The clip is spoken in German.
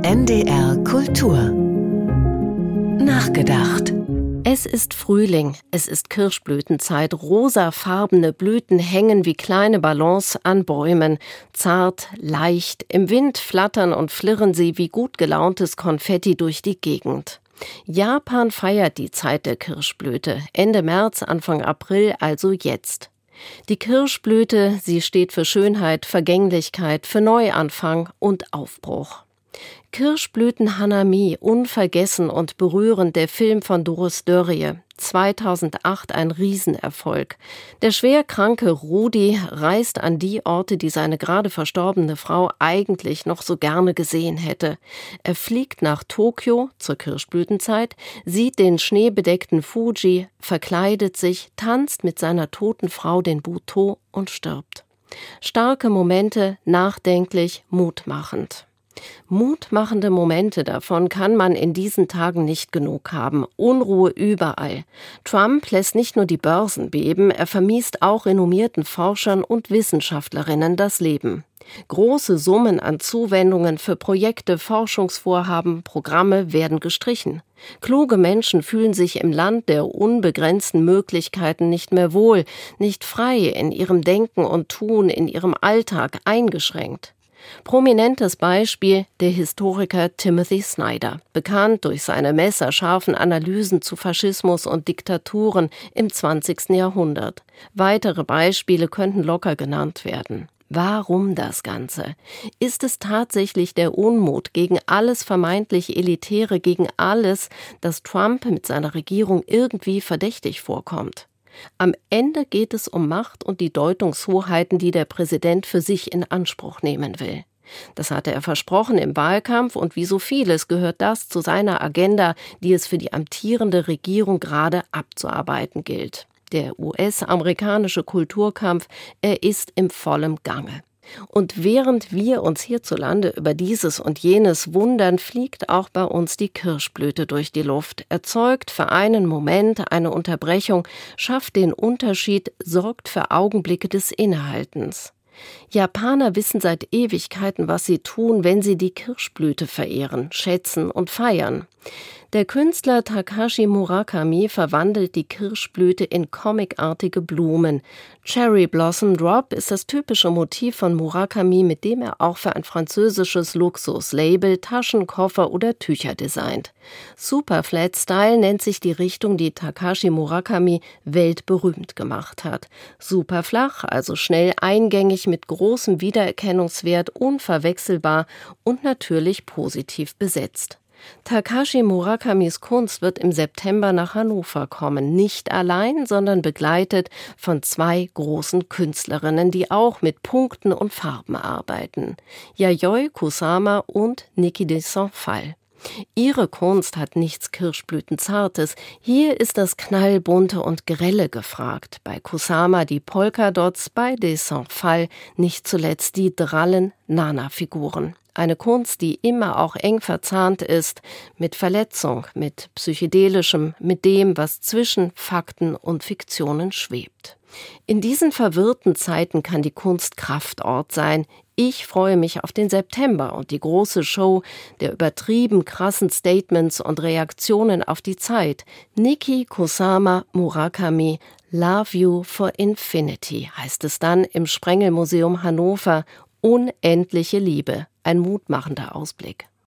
NDR Kultur nachgedacht. Es ist Frühling, es ist Kirschblütenzeit, rosafarbene Blüten hängen wie kleine Ballons an Bäumen, zart, leicht, im Wind flattern und flirren sie wie gut gelauntes Konfetti durch die Gegend. Japan feiert die Zeit der Kirschblüte, Ende März, Anfang April, also jetzt. Die Kirschblüte, sie steht für Schönheit, Vergänglichkeit, für Neuanfang und Aufbruch. Kirschblüten Hanami, unvergessen und berührend, der Film von Doris Dörrie. 2008 ein Riesenerfolg. Der schwerkranke Rudi reist an die Orte, die seine gerade verstorbene Frau eigentlich noch so gerne gesehen hätte. Er fliegt nach Tokio zur Kirschblütenzeit, sieht den schneebedeckten Fuji, verkleidet sich, tanzt mit seiner toten Frau den Butoh und stirbt. Starke Momente, nachdenklich, mutmachend. Mutmachende Momente, davon kann man in diesen Tagen nicht genug haben. Unruhe überall. Trump lässt nicht nur die Börsen beben, er vermiest auch renommierten Forschern und Wissenschaftlerinnen das Leben. Große Summen an Zuwendungen für Projekte, Forschungsvorhaben, Programme werden gestrichen. Kluge Menschen fühlen sich im Land der unbegrenzten Möglichkeiten nicht mehr wohl, nicht frei in ihrem Denken und Tun, in ihrem Alltag, eingeschränkt. Prominentes Beispiel der Historiker Timothy Snyder, bekannt durch seine messerscharfen Analysen zu Faschismus und Diktaturen im 20. Jahrhundert. Weitere Beispiele könnten locker genannt werden. Warum das Ganze? Ist es tatsächlich der Unmut gegen alles vermeintlich Elitäre, gegen alles, das Trump mit seiner Regierung irgendwie verdächtig vorkommt? Am Ende geht es um Macht und die Deutungshoheiten, die der Präsident für sich in Anspruch nehmen will. Das hatte er versprochen im Wahlkampf und wie so vieles gehört das zu seiner Agenda, die es für die amtierende Regierung gerade abzuarbeiten gilt. Der US-amerikanische Kulturkampf, er ist im vollen Gange. Und während wir uns hierzulande über dieses und jenes wundern, fliegt auch bei uns die Kirschblüte durch die Luft, erzeugt für einen Moment eine Unterbrechung, schafft den Unterschied, sorgt für Augenblicke des Innehaltens. Japaner wissen seit Ewigkeiten, was sie tun, wenn sie die Kirschblüte verehren, schätzen und feiern. Der Künstler Takashi Murakami verwandelt die Kirschblüte in comicartige Blumen. Cherry Blossom Drop ist das typische Motiv von Murakami, mit dem er auch für ein französisches Luxuslabel Taschen, Koffer oder Tücher designt. Super Flat Style nennt sich die Richtung, die Takashi Murakami weltberühmt gemacht hat. Super flach, also schnell eingängig mit großem Wiedererkennungswert, unverwechselbar und natürlich positiv besetzt. Takashi Murakamis Kunst wird im September nach Hannover kommen, nicht allein, sondern begleitet von zwei großen Künstlerinnen, die auch mit Punkten und Farben arbeiten. Yayoi Kusama und Niki de Saint-Phalle. Ihre Kunst hat nichts Kirschblütenzartes. Hier ist das Knallbunte und Grelle gefragt. Bei Kusama die Polkadots, bei de Saint-Phalle nicht zuletzt die drallen Nana-Figuren. Eine Kunst, die immer auch eng verzahnt ist mit Verletzung, mit Psychedelischem, mit dem, was zwischen Fakten und Fiktionen schwebt. In diesen verwirrten Zeiten kann die Kunst Kraftort sein. Ich freue mich auf den September und die große Show der übertrieben krassen Statements und Reaktionen auf die Zeit. Niki, Kusama, Murakami, Love You for Infinity heißt es dann im Sprengelmuseum Hannover. Unendliche Liebe, ein mutmachender Ausblick.